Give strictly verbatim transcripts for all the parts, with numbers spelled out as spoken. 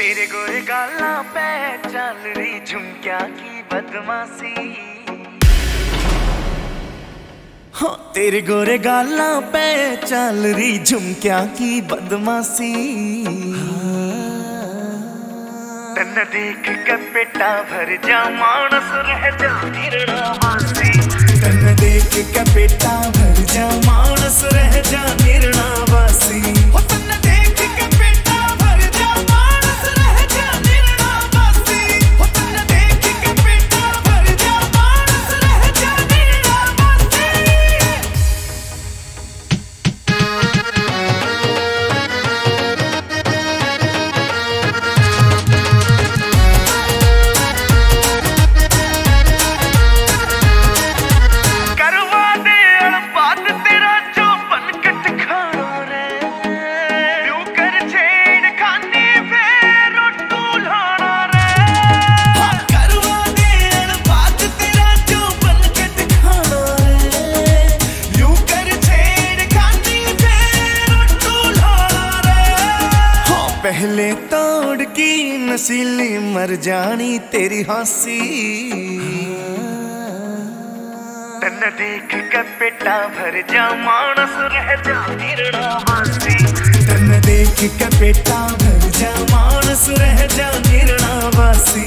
तेरे गोरे गालां पे चल रही झुमकिया की बदमाशी। हाँ तेरे गोरे गालां पे चल रही झुमकिया की बदमाशी। तन देख के पेटा भर जा मानस रह जा निर्णावासी। तन देख के पेटा भर जा मानस रह जा निर्णावासी। पहले तोड़ की नसीली मर जानी तेरी हंसी। तन देख के पेटा भर जा मानस रह जा निर्णावासी। तन देख के पेटा भर जा मानस रह जा निर्णावासी।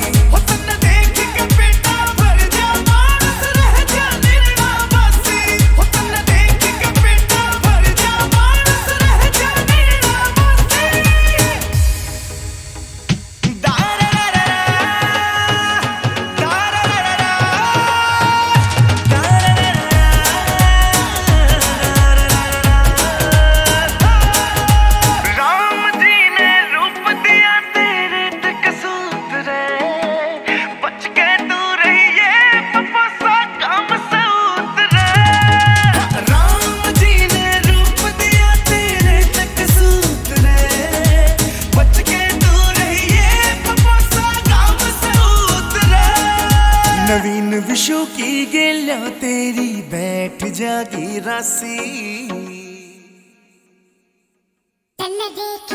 नवीन विशु की गेल्या तेरी बैठ जागी रासी।